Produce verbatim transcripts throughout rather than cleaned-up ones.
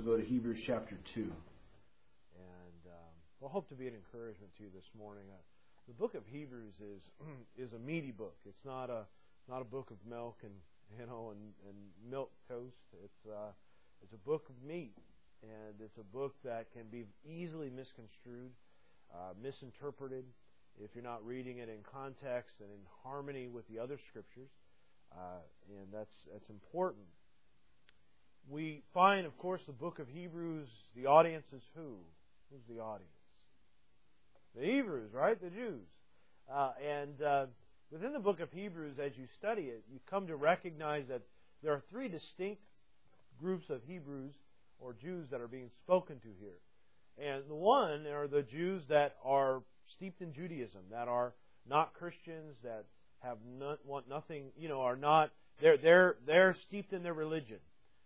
go to Hebrews chapter two. And um, we'll hope to be an encouragement to you this morning. Uh, the book of Hebrews is is a meaty book. It's not a not a book of milk and you know and, and milk toast. It's uh, it's a book of meat, and it's a book that can be easily misconstrued, uh, misinterpreted if you're not reading it in context and in harmony with the other scriptures. Uh, and that's that's important. We find, of course, the book of Hebrews, the audience is who? Who's the audience? The Hebrews, right? The Jews. Uh, and uh, within the book of Hebrews, as you study it, you come to recognize that there are three distinct groups of Hebrews or Jews that are being spoken to here. And the one are the Jews that are steeped in Judaism, that are not Christians, that have not, want nothing, you know, are not, they're, they're, they're steeped in their religion.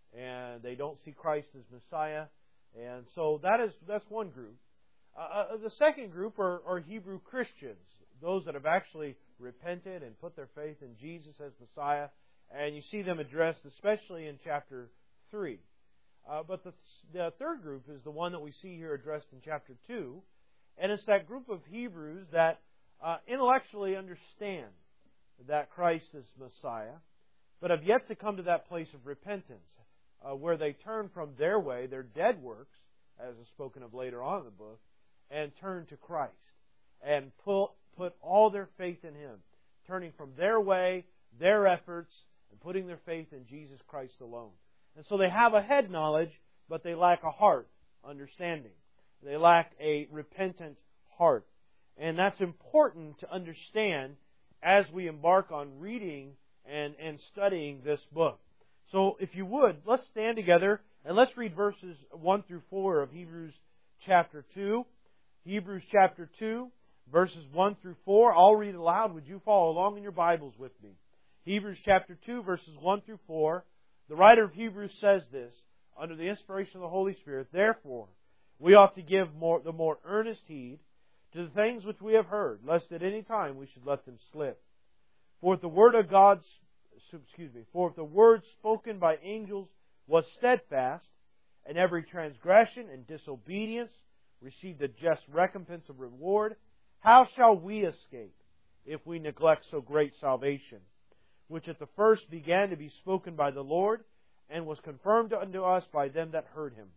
And they don't see Christ as Messiah. And so that is that's one group. Uh, the second group are, are Hebrew Christians, those that have actually repented and put their faith in Jesus as Messiah. And you see them addressed especially in chapter three. Uh, but the, the third group is the one that we see here addressed in chapter two. And it's that group of Hebrews that uh, intellectually understand that Christ is Messiah, but have yet to come to that place of repentance. Uh, where they turn from their way, their dead works, as is spoken of later on in the book, and turn to Christ. And put, put all their faith in Him. Turning from their way, their efforts, and putting their faith in Jesus Christ alone. And so they have a head knowledge, but they lack a heart understanding. They lack a repentant heart. And that's important to understand as we embark on reading and, and studying this book. So if you would, let's stand together and let's read verses one through four of Hebrews chapter two. Hebrews chapter two, verses one through four. I'll read aloud. Would you follow along in your Bibles with me? Hebrews chapter two, verses one through four. The writer of Hebrews says this, under the inspiration of the Holy Spirit, "Therefore, we ought to give more, the more earnest heed to the things which we have heard, lest at any time we should let them slip. For if the word of God's Excuse me. For if the word spoken by angels was steadfast, and every transgression and disobedience received a just recompense of reward, how shall we escape if we neglect so great salvation, which at the first began to be spoken by the Lord, and was confirmed unto us by them that heard Him?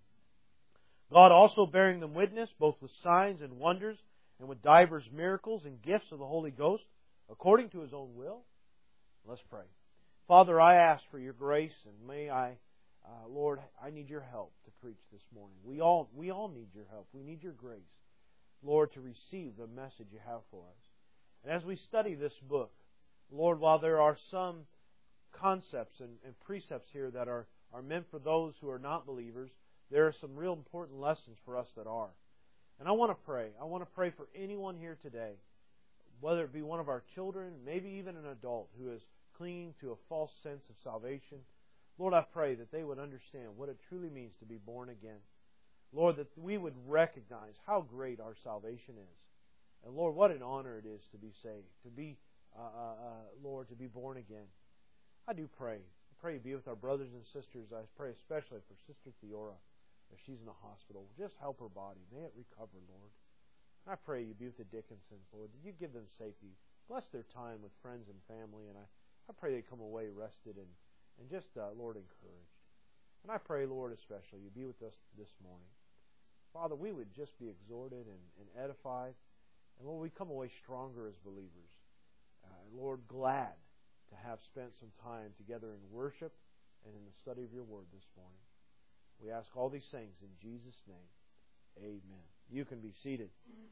God also bearing them witness, both with signs and wonders, and with divers miracles and gifts of the Holy Ghost, according to His own will." Let's pray. Father, I ask for your grace, and may I, uh, Lord, I need your help to preach this morning. We all, we all need your help. We need your grace, Lord, to receive the message you have for us. And as we study this book, Lord, while there are some concepts and, and precepts here that are, are meant for those who are not believers, there are some real important lessons for us that are. And I want to pray. I want to pray for anyone here today, whether it be one of our children, maybe even an adult who is clinging to a false sense of salvation. Lord, I pray that they would understand what it truly means to be born again. Lord, that we would recognize how great our salvation is. And Lord, what an honor it is to be saved, to be, uh, uh, Lord, to be born again. I do pray. I pray you be with our brothers and sisters. I pray especially for Sister Theora, if she's in the hospital. Just help her body. May it recover, Lord. And I pray you be with the Dickinsons, Lord. That you give them safety. Bless their time with friends and family. And I I pray they come away rested and, and just, uh, Lord, encouraged. And I pray, Lord, especially, you be with us this morning. Father, we would just be exhorted and, and edified. And, Lord, we come away stronger as believers. Uh, Lord, glad to have spent some time together in worship and in the study of your word this morning. We ask all these things in Jesus' name. Amen. You can be seated.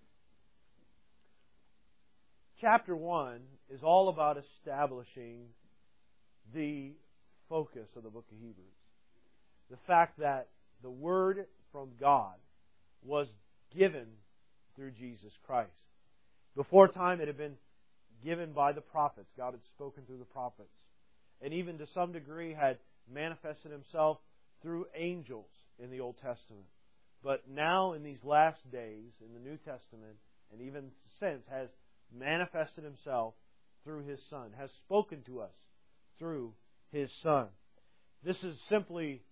Chapter one is all about establishing the focus of the book of Hebrews. The fact that the Word from God was given through Jesus Christ. Before time, it had been given by the prophets. God had spoken through the prophets. And even to some degree had manifested Himself through angels in the Old Testament. But now, in these last days, in the New Testament, and even since, has manifested Himself through His Son, has spoken to us through His Son. This is simply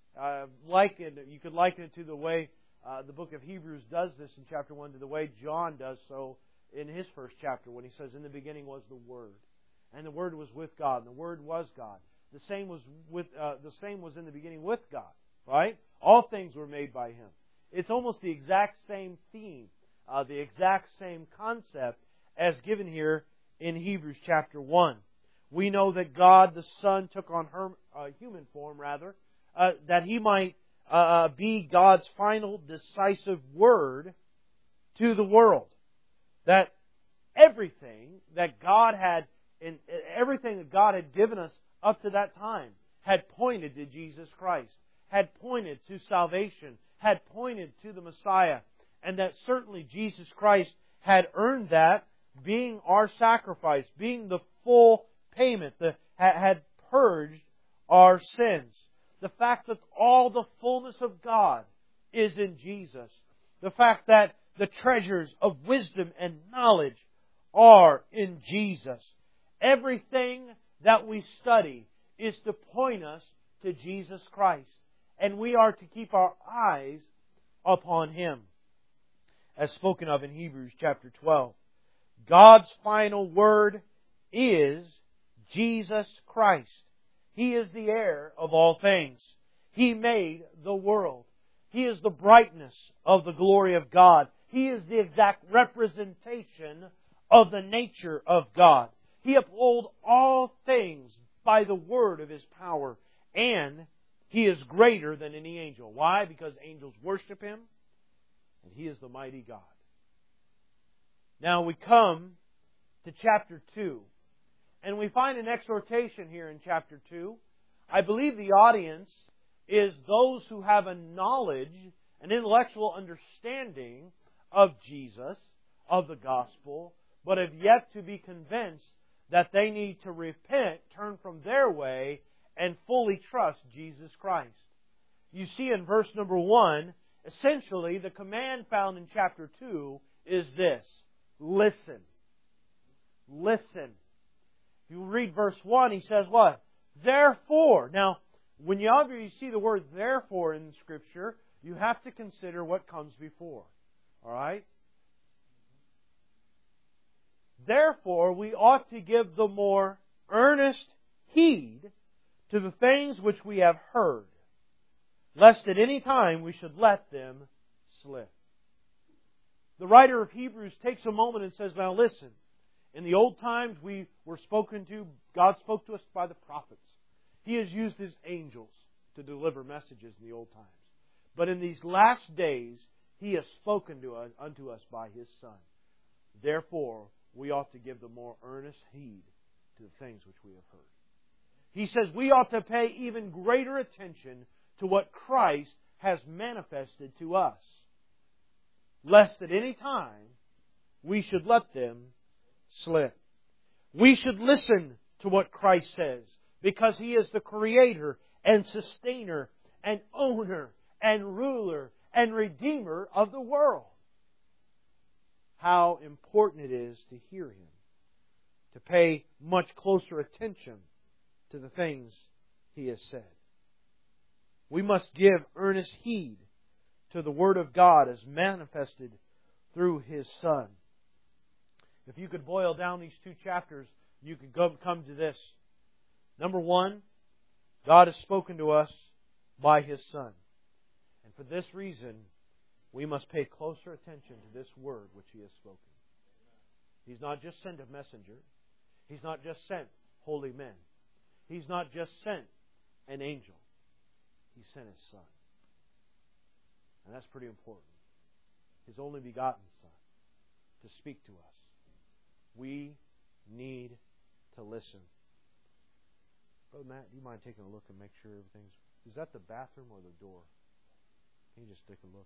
uh, liken, you could liken it to the way uh, the book of Hebrews does this in chapter one, to the way John does so in his first chapter when he says, "In the beginning was the Word, and the Word was with God, and the Word was God. The same was with uh, the same was in the beginning with God." Right? All things were made by Him. It's almost the exact same theme, uh, the exact same concept as given here in Hebrews chapter one. We know that God the Son took on her, uh, human form, rather, uh, that He might uh, be God's final decisive word to the world. That everything that God had, in, everything that God had given us up to that time had pointed to Jesus Christ, had pointed to salvation, had pointed to the Messiah, and that certainly Jesus Christ had earned that, being our sacrifice, being the full payment, that had purged our sins. The fact that all the fullness of God is in Jesus. The fact that the treasures of wisdom and knowledge are in Jesus. Everything that we study is to point us to Jesus Christ. And we are to keep our eyes upon Him. As spoken of in Hebrews chapter twelve. God's final word is Jesus Christ. He is the heir of all things. He made the world. He is the brightness of the glory of God. He is the exact representation of the nature of God. He upholds all things by the word of His power. And He is greater than any angel. Why? Because angels worship Him. And He is the mighty God. Now we come to chapter two. And we find an exhortation here in chapter two. I believe the audience is those who have a knowledge, an intellectual understanding of Jesus, of the gospel, but have yet to be convinced that they need to repent, turn from their way, and fully trust Jesus Christ. You see in verse number one, essentially the command found in chapter two is this: listen. Listen. If you read verse one, he says what? Therefore. Now, when you you see the word therefore in Scripture, you have to consider what comes before. Alright? Therefore, we ought to give the more earnest heed to the things which we have heard, lest at any time we should let them slip. The writer of Hebrews takes a moment and says, now listen, in the old times we were spoken to, God spoke to us by the prophets. He has used His angels to deliver messages in the old times. But in these last days, He has spoken to us, unto us by His Son. Therefore, we ought to give the more earnest heed to the things which we have heard. He says we ought to pay even greater attention to what Christ has manifested to us, lest at any time we should let them slip. We should listen to what Christ says, because He is the Creator and Sustainer and Owner and Ruler and Redeemer of the world. How important it is to hear Him, to pay much closer attention to the things He has said. We must give earnest heed to the Word of God as manifested through His Son. If you could boil down these two chapters, you could go, come to this. Number one, God has spoken to us by His Son. And for this reason, we must pay closer attention to this Word which He has spoken. He's not just sent a messenger. He's not just sent holy men. He's not just sent an angel. He sent His Son. And that's pretty important. His only begotten Son to speak to us. We need to listen. Brother Matt, do you mind taking a look and make sure everything's... Is that the bathroom or the door? Can you just take a look?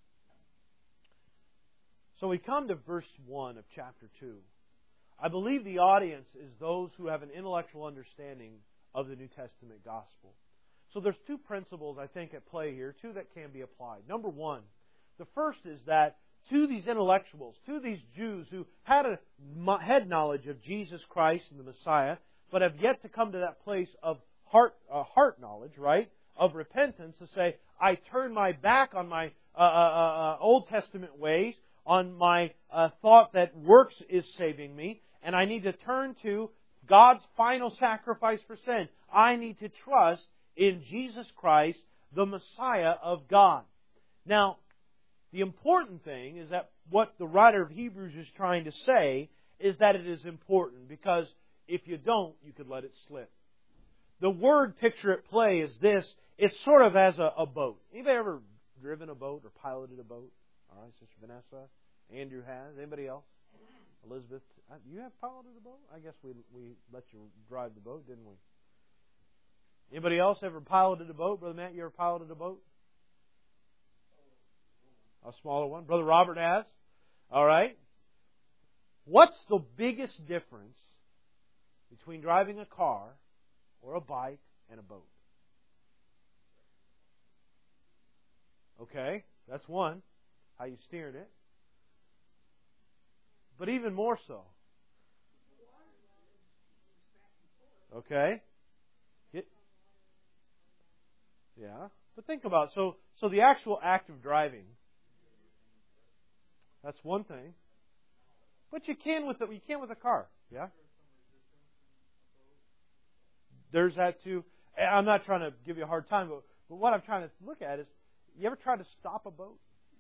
So we come to verse one of chapter two. I believe the audience is those who have an intellectual understanding of the New Testament gospel. So there's two principles, I think, at play here, two that can be applied. Number one, the first is that to these intellectuals, to these Jews who had a head knowledge of Jesus Christ and the Messiah, but have yet to come to that place of heart, uh, heart knowledge, right? of repentance to say, I turn my back on my uh, uh, uh, Old Testament ways, on my uh, thought that works is saving me, and I need to turn to God's final sacrifice for sin. I need to trust in Jesus Christ, the Messiah of God. Now, the important thing is that what the writer of Hebrews is trying to say is that it is important, because if you don't, you could let it slip. The word picture at play is this. It's sort of as a, a boat. Anybody ever driven a boat or piloted a boat? All right, Sister Vanessa. Andrew has. Anybody else? Elizabeth, you have piloted a boat? I guess we we let you drive the boat, didn't we? Anybody else ever piloted a boat? Brother Matt, you ever piloted a boat? A smaller one. Brother Robert has. All right. What's the biggest difference between driving a car or a bike and a boat? Okay, that's one. How you steering it. But even more so. Okay. Get, yeah. But think about it. So, so the actual act of driving, that's one thing. But you can with a, you can with a car. Yeah. There's that too. I'm not trying to give you a hard time, but, but what I'm trying to look at is, you ever try to stop a boat?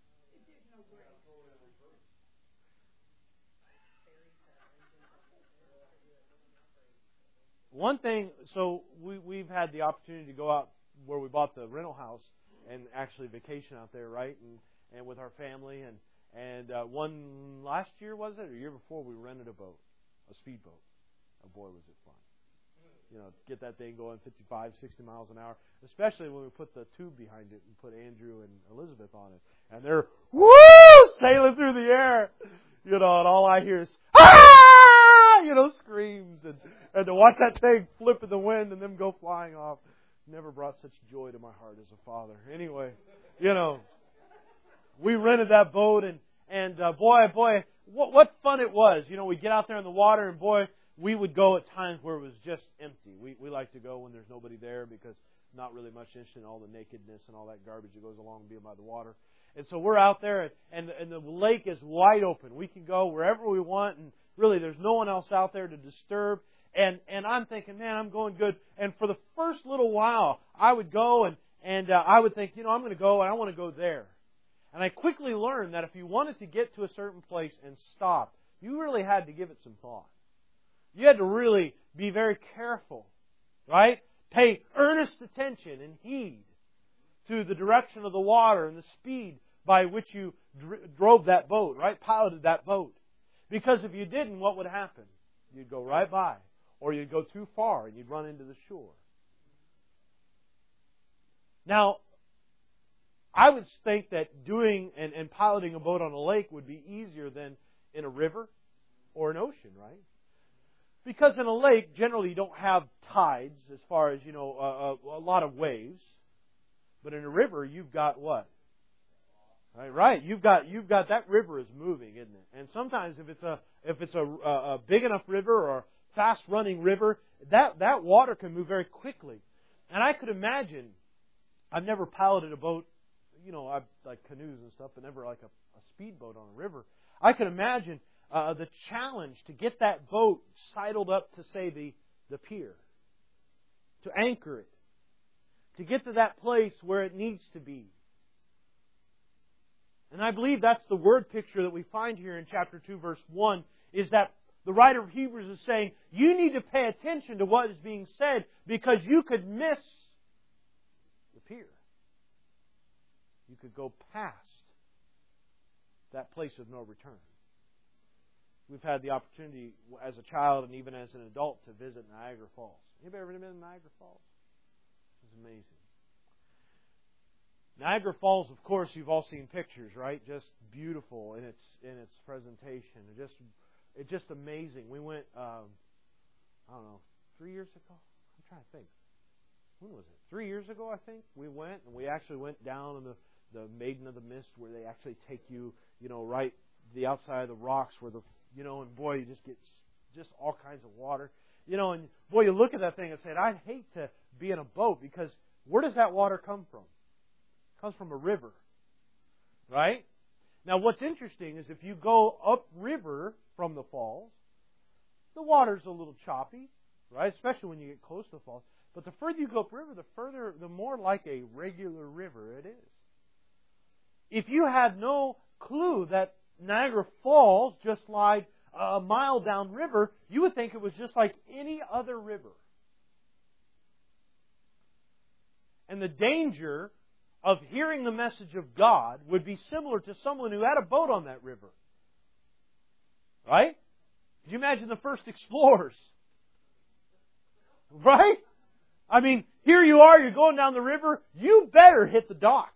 One thing, so we, we've had the opportunity to go out where we bought the rental house and actually vacation out there, right? And and with our family. And, and uh, one last year, was it? Or year before, we rented a boat, a speedboat. Oh, boy, was it fun. You know, get that thing going fifty-five, sixty miles an hour, especially when we put the tube behind it and put Andrew and Elizabeth on it. And they're, woo, sailing through the air. You know, and all I hear is, ah! You know, screams. And, and to watch that thing flip in the wind and them go flying off never brought such joy to my heart as a father. Anyway, you know, we rented that boat, and, and uh, boy, boy, what, what fun it was. You know, we'd get out there in the water, and boy, we would go at times where it was just empty. We we like to go when there's nobody there, because not really much interest in all the nakedness and all that garbage that goes along being by the water. And so we're out there, and, and, and the lake is wide open. We can go wherever we want, and really there's no one else out there to disturb. And and I'm thinking, man, I'm going good. And for the first little while, I would go, and, and uh, I would think, you know, I'm going to go, and I want to go there. And I quickly learned that if you wanted to get to a certain place and stop, you really had to give it some thought. You had to really be very careful, right? Pay earnest attention and heed to the direction of the water and the speed by which you dr- drove that boat, right? Piloted that boat. Because if you didn't, what would happen? You'd go right by, or you'd go too far and you'd run into the shore. Now, I would think that doing and, and piloting a boat on a lake would be easier than in a river or an ocean, right? Because in a lake, generally you don't have tides as far as, you know, a, a, a lot of waves. But in a river, you've got what? Right, right. You've got you've got that river is moving, isn't it? And sometimes if it's a if it's a, a big enough river or a fast running river, that that water can move very quickly. And I could imagine, I've never piloted a boat, you know, I've like canoes and stuff, but never like a, a speedboat on a river. I could imagine Uh, the challenge to get that boat sidled up to, say, the, the pier, to anchor it, to get to that place where it needs to be. And I believe that's the word picture that we find here in chapter two, verse one, is that the writer of Hebrews is saying, you need to pay attention to what is being said, because you could miss the pier. You could go past that place of no return. We've had the opportunity as a child and even as an adult to visit Niagara Falls. Anybody ever been to Niagara Falls? It's amazing. Niagara Falls, of course, you've all seen pictures, right? Just beautiful in its in its presentation. It just it's just amazing. We went, um, I don't know, three years ago. I'm trying to think. When was it? Three years ago, I think. We went, and we actually went down in the the Maiden of the Mist, where they actually take you, you know, right the outside of the rocks where the You know, and boy, you just get just all kinds of water. You know, and boy, you look at that thing and say, I'd hate to be in a boat, because where does that water come from? It comes from a river. Right? Now what's interesting is if you go upriver from the falls, the water's a little choppy, right? Especially when you get close to the falls. But the further you go upriver, the further, the more like a regular river it is. If you had no clue that Niagara Falls just lied a mile downriver, you would think it was just like any other river. And the danger of hearing the message of God would be similar to someone who had a boat on that river. Right? Could you imagine the first explorers? Right? I mean, here you are, you're going down the river, you better hit the dock.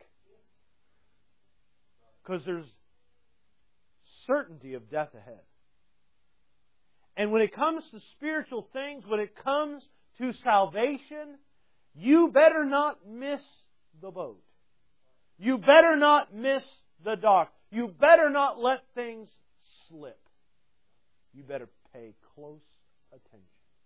Because there's certainty of death ahead. And when it comes to spiritual things, when it comes to salvation, you better not miss the boat. You better not miss the dock. You better not let things slip. You better pay close attention.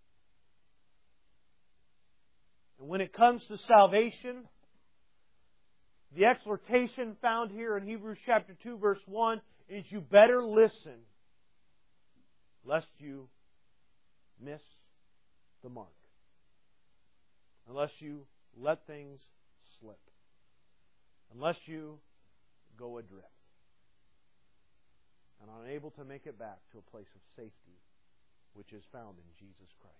And when it comes to salvation, the exhortation found here in Hebrews chapter two, verse one, is you better listen lest you miss the mark. Unless you let things slip. Unless you go adrift. And unable to make it back to a place of safety which is found in Jesus Christ.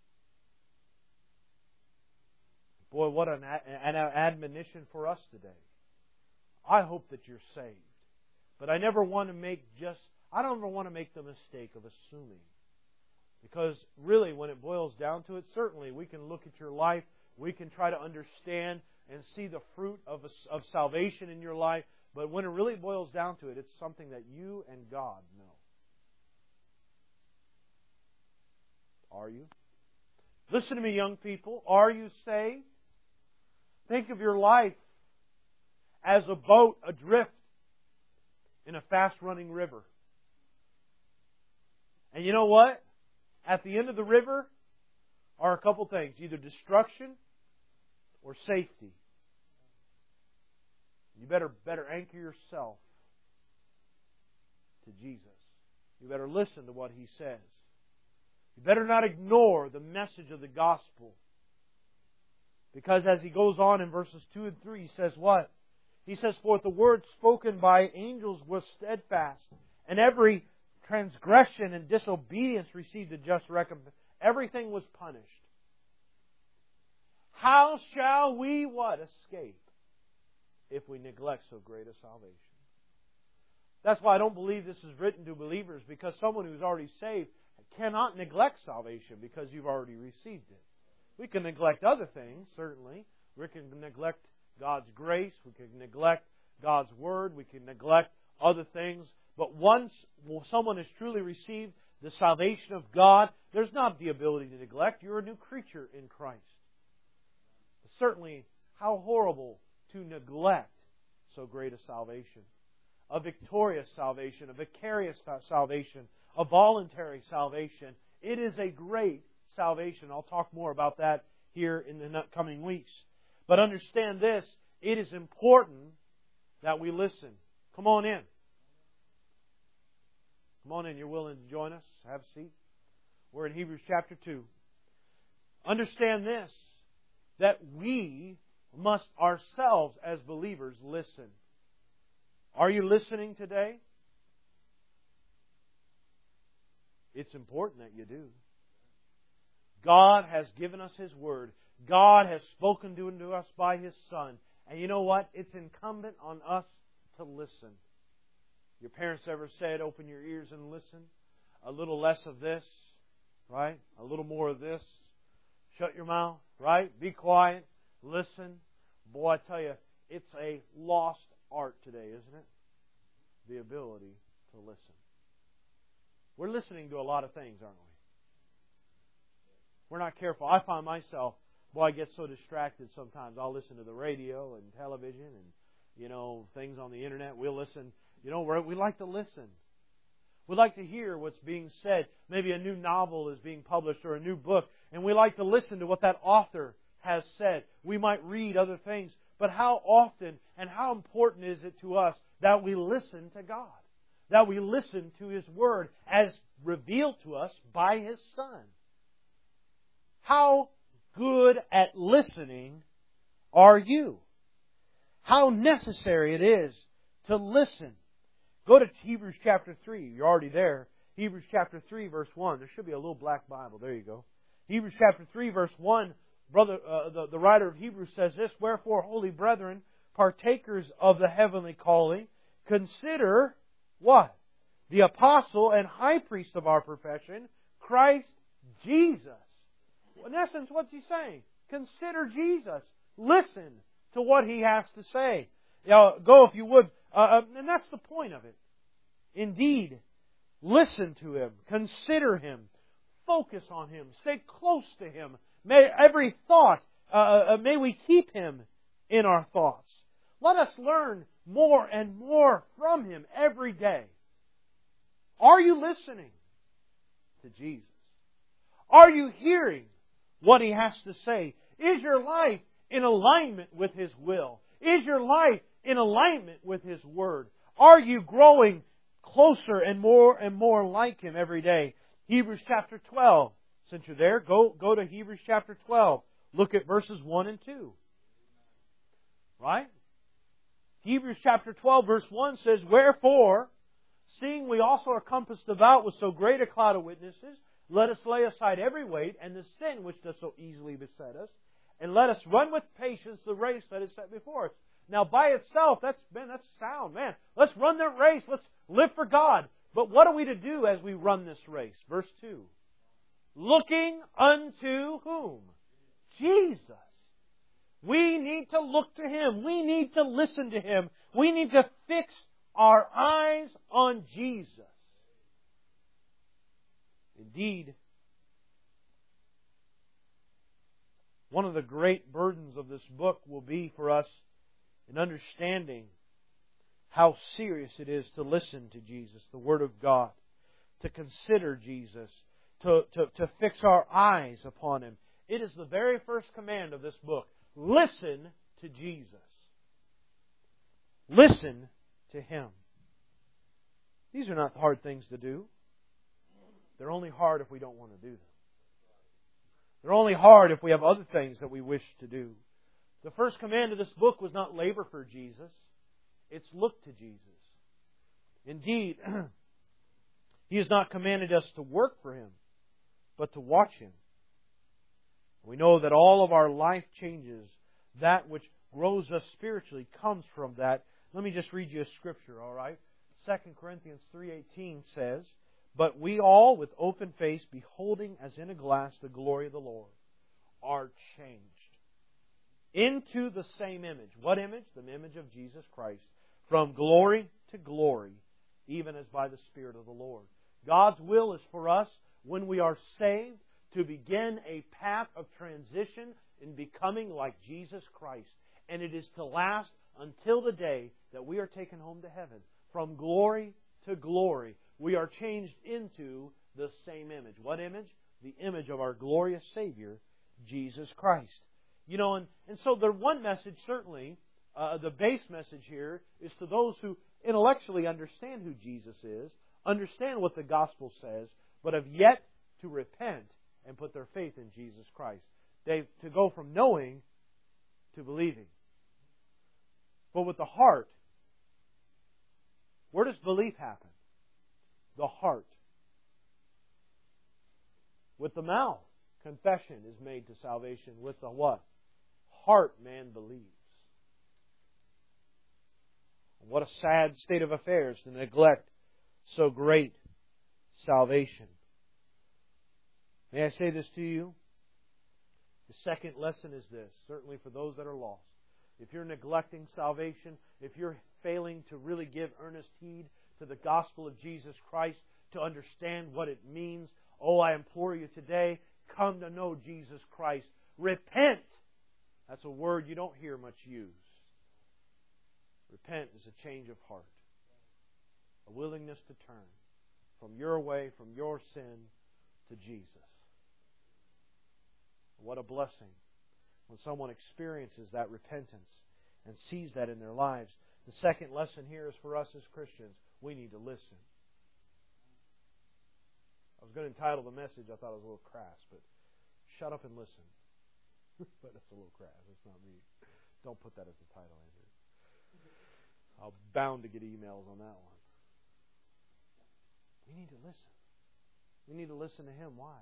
Boy, what an, an admonition for us today. I hope that you're saved. But I never want to make just, I don't ever want to make the mistake of assuming. Because really, when it boils down to it, certainly we can look at your life, we can try to understand and see the fruit of, of salvation in your life. But when it really boils down to it, it's something that you and God know. Are you? Listen to me, young people. Are you saved? Think of your life as a boat adrift in a fast-running river. And you know what? At the end of the river are a couple things. Either destruction or safety. You better, better anchor yourself to Jesus. You better listen to what He says. You better not ignore the message of the gospel. Because as he goes on in verses two and three, he says what? He says, "For the word spoken by angels was steadfast, and every transgression and disobedience received a just recompense." Everything was punished. How shall we what? Escape if we neglect so great a salvation. That's why I don't believe this is written to believers, because someone who's already saved cannot neglect salvation because you've already received it. We can neglect other things, certainly. We can neglect God's grace. We can neglect God's Word. We can neglect other things. But once someone has truly received the salvation of God, there's not the ability to neglect. You're a new creature in Christ. Certainly, how horrible to neglect so great a salvation. A victorious salvation, a vicarious salvation, a voluntary salvation. It is a great salvation. I'll talk more about that here in the coming weeks. But understand this, it is important that we listen. Come on in. Come on in. You're willing to join us? Have a seat. We're in Hebrews chapter two. Understand this, that we must ourselves as believers listen. Are you listening today? It's important that you do. God has given us His Word. God has spoken to us by His Son. And you know what? It's incumbent on us to listen. Your parents ever said, open your ears and listen? A little less of this, right? A little more of this. Shut your mouth, right? Be quiet. Listen. Boy, I tell you, it's a lost art today, isn't it? The ability to listen. We're listening to a lot of things, aren't we? We're not careful. I find myself, boy, I get so distracted sometimes. I'll listen to the radio and television and, you know, things on the internet. We'll listen. You know, we like to listen. We like to hear what's being said. Maybe a new novel is being published or a new book. And we like to listen to what that author has said. We might read other things. But how often and how important is it to us that we listen to God? That we listen to His Word as revealed to us by His Son? How good at listening are you? How necessary it is to listen. Go to Hebrews chapter three. You're already there. Hebrews chapter three, verse one. There should be a little black Bible. There you go. Hebrews chapter three, verse one. Brother, uh, the, the writer of Hebrews says this, Wherefore, holy brethren, partakers of the heavenly calling, consider what? The apostle and high priest of our profession, Christ Jesus. In essence, what's he saying? Consider Jesus. Listen to what He has to say. Now, go if you would, uh, and that's the point of it. Indeed, listen to Him. Consider Him. Focus on Him. Stay close to Him. May every thought, uh, may we keep Him in our thoughts. Let us learn more and more from Him every day. Are you listening to Jesus? Are you hearing what He has to say? Is your life in alignment with His will? Is your life in alignment with His Word? Are you growing closer and more and more like Him every day? Hebrews chapter twelve. Since you're there, go, go to Hebrews chapter twelve. Look at verses one and two. Right? Hebrews chapter twelve verse one says, Wherefore, seeing we also are compassed about with so great a cloud of witnesses, let us lay aside every weight and the sin which does so easily beset us, and let us run with patience the race that is set before us. Now, by itself, that's man, that's sound, man. Let's run that race. Let's live for God. But what are we to do as we run this race? Verse two. Looking unto whom? Jesus. We need to look to Him. We need to listen to Him. We need to fix our eyes on Jesus. Indeed, one of the great burdens of this book will be for us in understanding how serious it is to listen to Jesus, the Word of God, to consider Jesus, to, to, to fix our eyes upon Him. It is the very first command of this book. Listen to Jesus. Listen to Him. These are not hard things to do. They're only hard if we don't want to do them. They're only hard if we have other things that we wish to do. The first command of this book was not labor for Jesus. It's look to Jesus. Indeed, He has not commanded us to work for Him, but to watch Him. We know that all of our life changes, that which grows us spiritually, comes from that. Let me just read you a scripture, all right? Second Corinthians three eighteen says, But we all, with open face, beholding as in a glass the glory of the Lord, are changed into the same image. What image? The image of Jesus Christ. From glory to glory, even as by the Spirit of the Lord. God's will is for us, when we are saved, to begin a path of transition in becoming like Jesus Christ. And it is to last until the day that we are taken home to heaven. From glory to glory, we are changed into the same image. What image? The image of our glorious Savior, Jesus Christ. You know, and, and so the one message, certainly, uh, the base message here, is to those who intellectually understand who Jesus is, understand what the gospel says, but have yet to repent and put their faith in Jesus Christ. They to go from knowing to believing. But with the heart, where does belief happen? The heart. With the mouth, confession is made to salvation. With the what? Heart man believes. What a sad state of affairs to neglect so great salvation. May I say this to you? The second lesson is this, certainly for those that are lost. If you're neglecting salvation, if you're failing to really give earnest heed to the gospel of Jesus Christ, to understand what it means, oh, I implore you today, come to know Jesus Christ. Repent. That's a word you don't hear much used. Repent is a change of heart. A willingness to turn from your way, from your sin, to Jesus. What a blessing when someone experiences that repentance and sees that in their lives. The second lesson here is for us as Christians. We need to listen. I was going to entitle the message, I thought it was a little crass, but shut up and listen. But that's a little crass. That's not me. Don't put that as the title, Andrew. I'm bound to get emails on that one. We need to listen. We need to listen to Him. Why?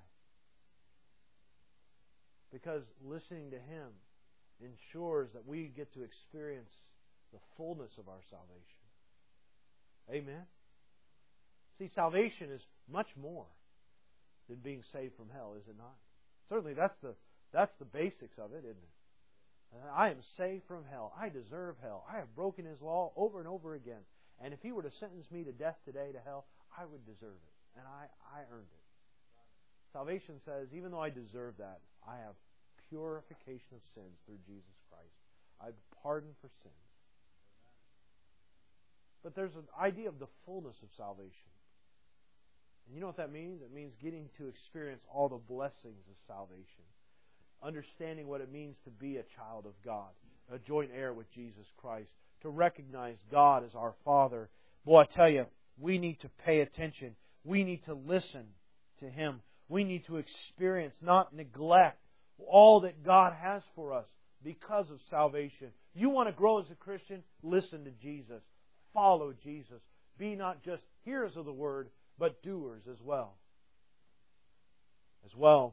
Because listening to Him ensures that we get to experience the fullness of our salvation. Amen? See, salvation is much more than being saved from hell, is it not? Certainly that's the that's the basics of it, isn't it? I am saved from hell. I deserve hell. I have broken His law over and over again. And if He were to sentence me to death today to hell, I would deserve it. And I, I earned it. Salvation says, even though I deserve that, I have purification of sins through Jesus Christ. I've pardoned for sins. But there's an idea of the fullness of salvation. And you know what that means? It means getting to experience all the blessings of salvation. Understanding what it means to be a child of God, a joint heir with Jesus Christ, to recognize God as our Father. Boy, I tell you, we need to pay attention. We need to listen to Him. We need to experience, not neglect, all that God has for us because of salvation. You want to grow as a Christian? Listen to Jesus. Follow Jesus. Be not just hearers of the Word, but doers as well. As well,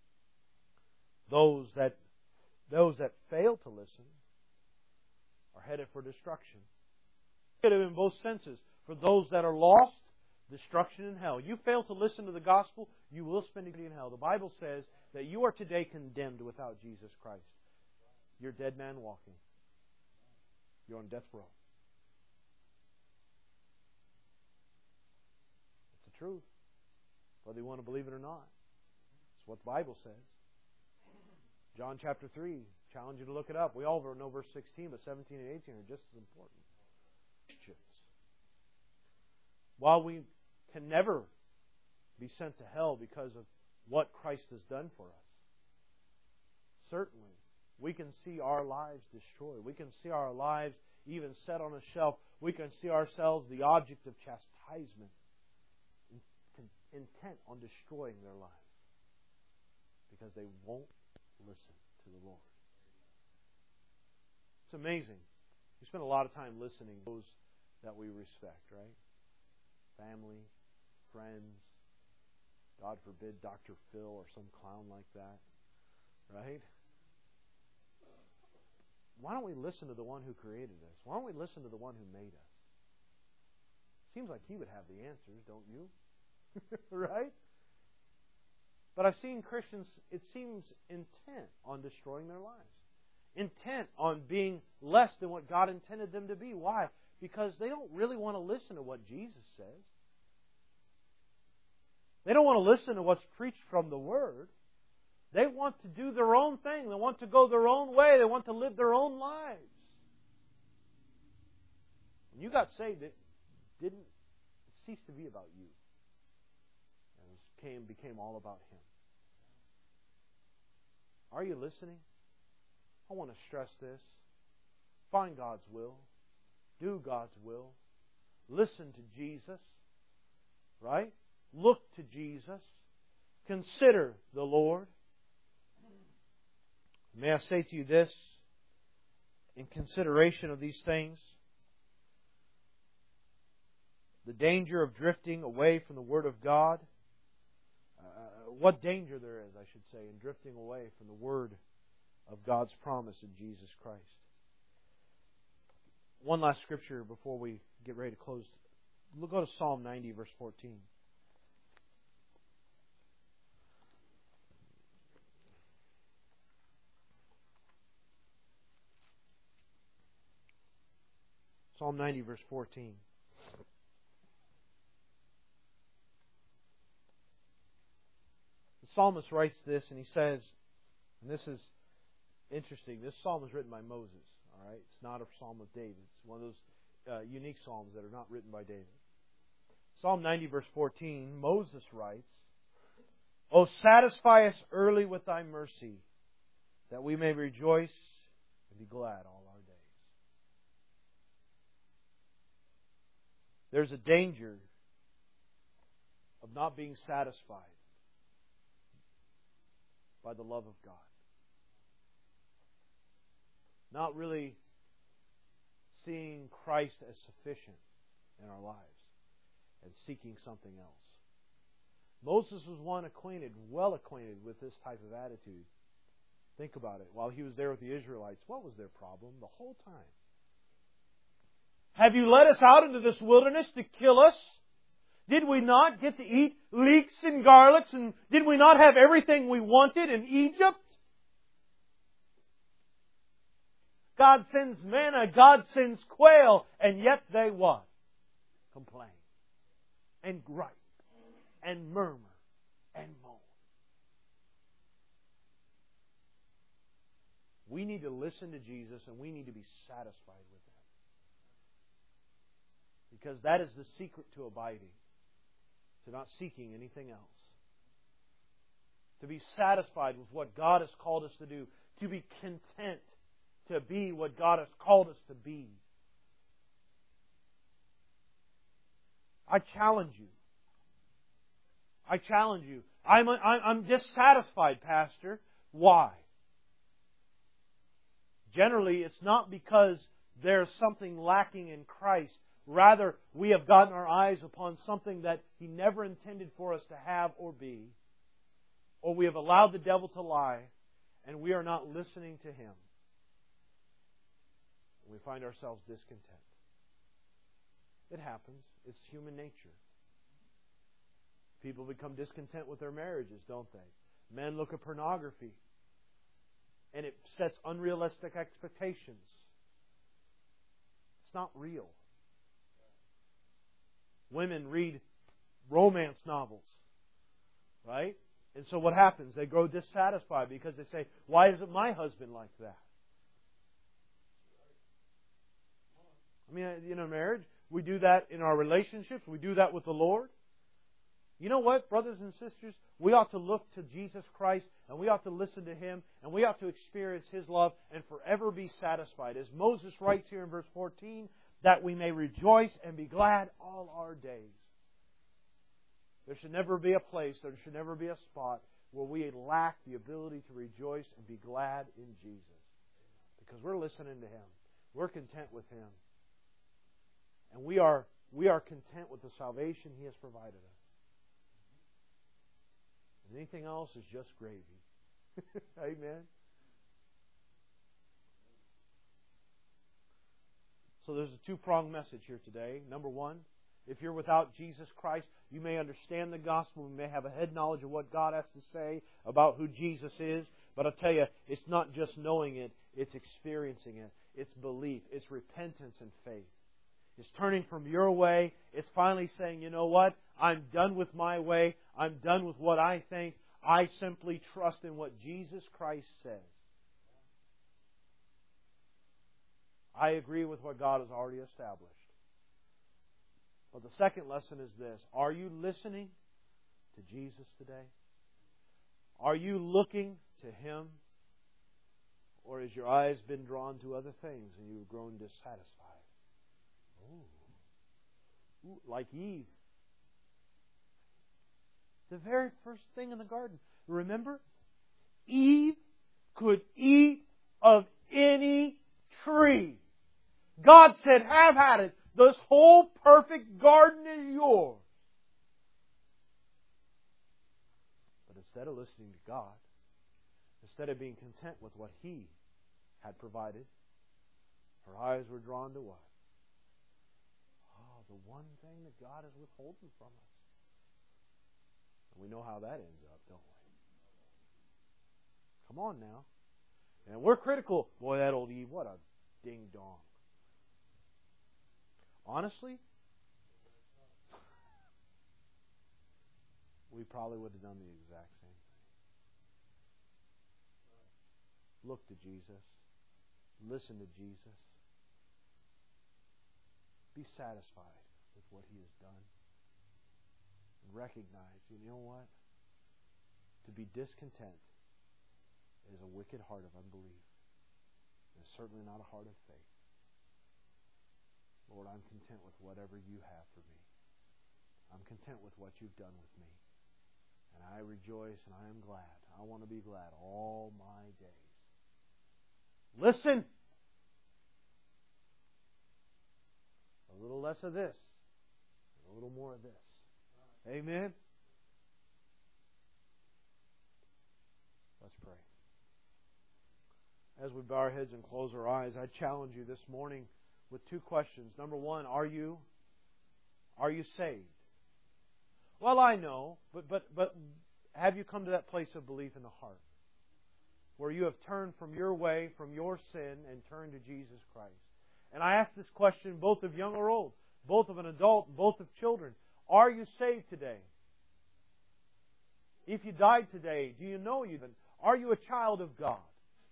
those that those that fail to listen are headed for destruction. In both senses. For those that are lost, destruction in hell. You fail to listen to the gospel, you will spend eternity in hell. The Bible says that you are today condemned without Jesus Christ. You're a dead man walking. You're on death row. It's the truth. Whether you want to believe it or not. It's what the Bible says. John chapter three. Challenge you to look it up. We all know verse sixteen, but seventeen and eighteen are just as important. Christians. While we can never be sent to hell because of what Christ has done for us, certainly we can see our lives destroyed. We can see our lives even set on a shelf. We can see ourselves the object of chastisement, intent on destroying their lives because they won't listen to the Lord. It's amazing. We spend a lot of time listening to those that we respect, right? Family, friends, God forbid Doctor Phil or some clown like that, right? Why don't we listen to the one who created us? Why don't we listen to the one who made us? Seems like He would have the answers, don't you? Right? But I've seen Christians, it seems, intent on destroying their lives. Intent on being less than what God intended them to be. Why? Because they don't really want to listen to what Jesus says. They don't want to listen to what's preached from the Word. They want to do their own thing. They want to go their own way. They want to live their own lives. When you got saved, it didn't it ceased to be about you. It came, became all about Him. Are you listening? I want to stress this. Find God's will. Do God's will. Listen to Jesus. Right? Look to Jesus. Consider the Lord. May I say to you this, in consideration of these things, the danger of drifting away from the Word of God, uh, what danger there is, I should say, in drifting away from the Word of God's promise in Jesus Christ. One last scripture before we get ready to close. We'll go to Psalm ninety, verse fourteen. Psalm ninety, verse fourteen. The psalmist writes this, and he says, and this is interesting, this psalm was written by Moses. All right, it's not a psalm of David. It's one of those uh, unique psalms that are not written by David. Psalm ninety, verse fourteen, Moses writes, O satisfy us early with Thy mercy, that we may rejoice and be glad all our days. There's a danger of not being satisfied by the love of God. Not really seeing Christ as sufficient in our lives and seeking something else. Moses was one acquainted, well acquainted with this type of attitude. Think about it. While he was there with the Israelites, what was their problem the whole time? Have you led us out into this wilderness to kill us? Did we not get to eat leeks and garlics? And did we not have everything we wanted in Egypt? God sends manna, God sends quail, and yet they what? Complain. And gripe. And murmur. And moan. We need to listen to Jesus and we need to be satisfied with Him. Because that is the secret to abiding. To not seeking anything else. To be satisfied with what God has called us to do. To be content to be what God has called us to be. I challenge you. I challenge you. I'm, I'm dissatisfied, Pastor. Why? Generally, it's not because there's something lacking in Christ. Rather, we have gotten our eyes upon something that He never intended for us to have or be. Or we have allowed the devil to lie, and we are not listening to him. We find ourselves discontent. It happens. It's human nature. People become discontent with their marriages, don't they? Men look at pornography, and it sets unrealistic expectations. It's not real. Women read romance novels, right? And so what happens? They grow dissatisfied because they say, why isn't my husband like that? I mean, you know, marriage, we do that in our relationships. We do that with the Lord. You know what, brothers and sisters? We ought to look to Jesus Christ and we ought to listen to Him and we ought to experience His love and forever be satisfied. As Moses writes here in verse fourteen, that we may rejoice and be glad all our days. There should never be a place, there should never be a spot where we lack the ability to rejoice and be glad in Jesus. Because we're listening to Him. We're content with Him. And we are, we are content with the salvation He has provided us. And anything else is just gravy. Amen. So there's a two-pronged message here today. Number one, if you're without Jesus Christ, you may understand the gospel, you may have a head knowledge of what God has to say about who Jesus is, but I'll tell you, it's not just knowing it, it's experiencing it. It's belief, it's repentance and faith. It's turning from your way. It's finally saying, you know what? I'm done with my way. I'm done with what I think. I simply trust in what Jesus Christ says. I agree with what God has already established. But the second lesson is this. Are you listening to Jesus today? Are you looking to Him? Or has your eyes been drawn to other things and you've grown dissatisfied? Ooh. Ooh, like Eve. The very first thing in the garden. Remember? Eve could eat of any tree. God said, have at it. This whole perfect garden is yours. But instead of listening to God, instead of being content with what He had provided, her eyes were drawn to what? Oh, the one thing that God is withholding from us. And we know how that ends up, don't we? Come on now. And we're critical. Boy, that old Eve, what a ding-dong. Honestly, we probably would have done the exact same thing. Look to Jesus. Listen to Jesus. Be satisfied with what He has done. And recognize, you know what? To be discontent is a wicked heart of unbelief. It's certainly not a heart of faith. Lord, I'm content with whatever You have for me. I'm content with what You've done with me. And I rejoice and I am glad. I want to be glad all my days. Listen! A little less of this. A little more of this. Amen? Let's pray. As we bow our heads and close our eyes, I challenge you this morning with two questions. Number one, are you are you saved? Well, I know, but but but have you come to that place of belief in the heart where you have turned from your way, from your sin, and turned to Jesus Christ? And I ask this question both of young or old, both of an adult, both of children. Are you saved today? If you died today, do you know you? Are you a child of God?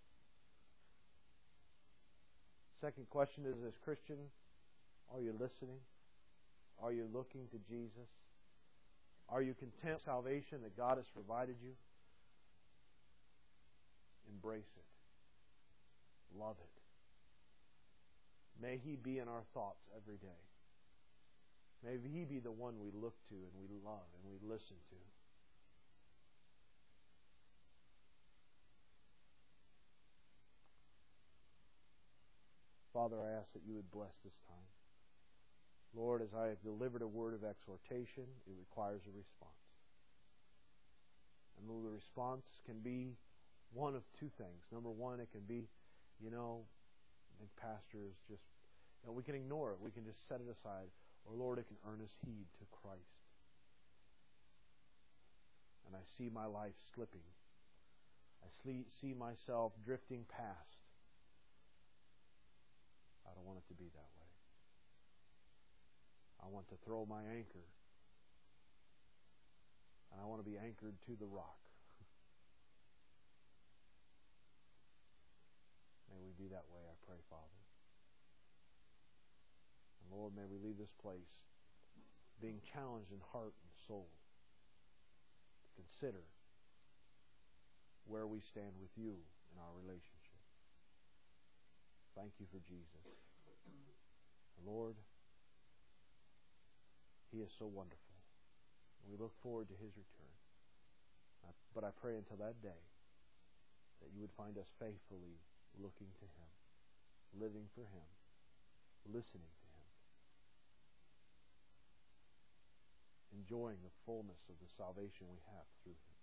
Second question is, as Christian, are you listening? Are you looking to Jesus? Are you content with salvation that God has provided you? Embrace it. Love it. May He be in our thoughts every day. May He be the one we look to and we love and we listen to. Father, I ask that You would bless this time. Lord, as I have delivered a word of exhortation, it requires a response. And the response can be one of two things. Number one, it can be, you know, I think Pastor is just, you know, we can ignore it. We can just set it aside. Or, Lord, it can earnest heed to Christ. And I see my life slipping. I see myself drifting past. I don't want it to be that way. I want to throw my anchor. And I want to be anchored to the rock. May we be that way, I pray, Father. And Lord, may we leave this place being challenged in heart and soul to consider where we stand with You in our relationship. Thank You for Jesus. And Lord, He is so wonderful. We look forward to His return. But I pray until that day that You would find us faithfully looking to Him, living for Him, listening to Him, enjoying the fullness of the salvation we have through Him.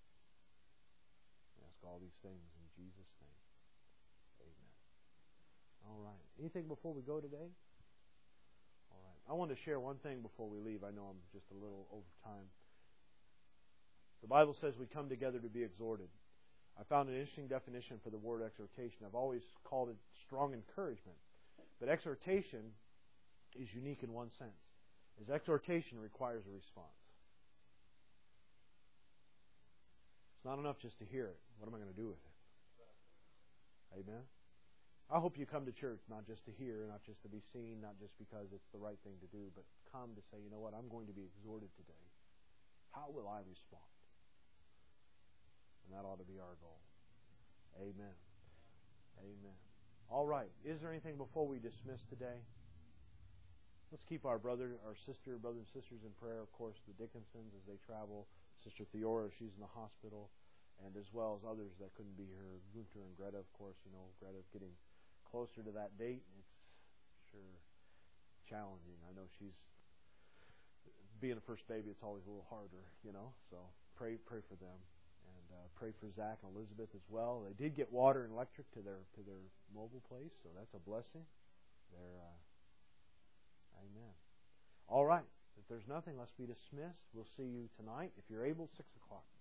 I ask all these things in Jesus' name. Amen. All right. Anything before we go today? All right. I want to share one thing before we leave. I know I'm just a little over time. The Bible says we come together to be exhorted. I found an interesting definition for the word exhortation. I've always called it strong encouragement. But exhortation is unique in one sense. Is exhortation requires a response. It's not enough just to hear it. What am I going to do with it? Amen? I hope you come to church not just to hear, not just to be seen, not just because it's the right thing to do, but come to say, you know what, I'm going to be exhorted today. How will I respond? And that ought to be our goal. Amen. Amen. All right. Is there anything before we dismiss today? Let's keep our brother, our sister, brothers and sisters in prayer. Of course, the Dickinsons as they travel. Sister Theora, she's in the hospital. And as well as others that couldn't be here. Gunter and Greta, of course. You know, Greta's getting closer to that date. It's sure challenging. I know she's being a first baby. It's always a little harder, you know. So pray, pray for them. And uh, pray for Zach and Elizabeth as well. They did get water and electric to their to their mobile place, so that's a blessing. They're, uh, amen. All right. If there's nothing, let's be dismissed. We'll see you tonight, if you're able, six o'clock.